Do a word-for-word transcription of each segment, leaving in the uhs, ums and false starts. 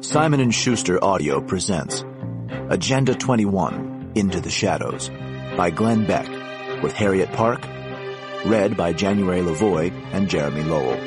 Simon and Schuster Audio presents Agenda twenty-one, Into the Shadows, by Glenn Beck, with Harriet Park, read by January Lavoie and Jeremy Lowell.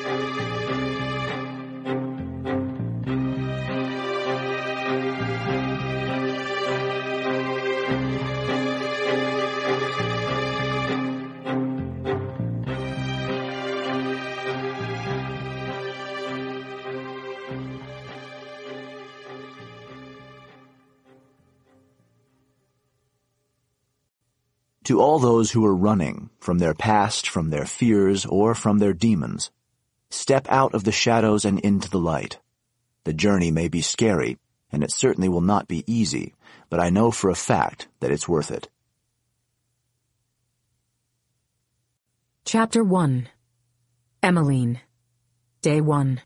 To all those who are running from their past, from their fears, or from their demons, step out of the shadows and into the light. The journey may be scary, and it certainly will not be easy, but I know for a fact that it's worth it. Chapter one. Emmeline. Day one.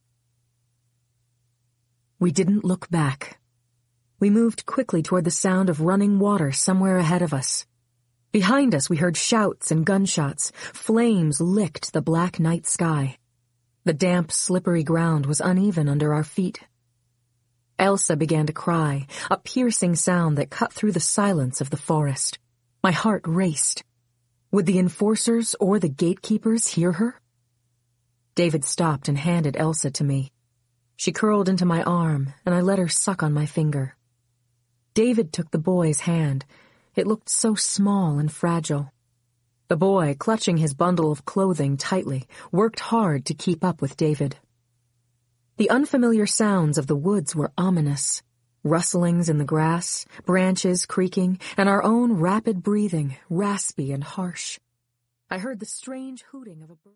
We didn't look back. We moved quickly toward the sound of running water somewhere ahead of us. Behind us we heard shouts and gunshots. Flames licked the black night sky. The damp, slippery ground was uneven under our feet. Elsa began to cry, a piercing sound that cut through the silence of the forest. My heart raced. Would the enforcers or the gatekeepers hear her? David stopped and handed Elsa to me. She curled into my arm, and I let her suck on my finger. David took the boy's hand. It looked so small and fragile. The boy, clutching his bundle of clothing tightly, worked hard to keep up with David. The unfamiliar sounds of the woods were ominous. Rustlings in the grass, branches creaking, and our own rapid breathing, raspy and harsh. I heard the strange hooting of a bird.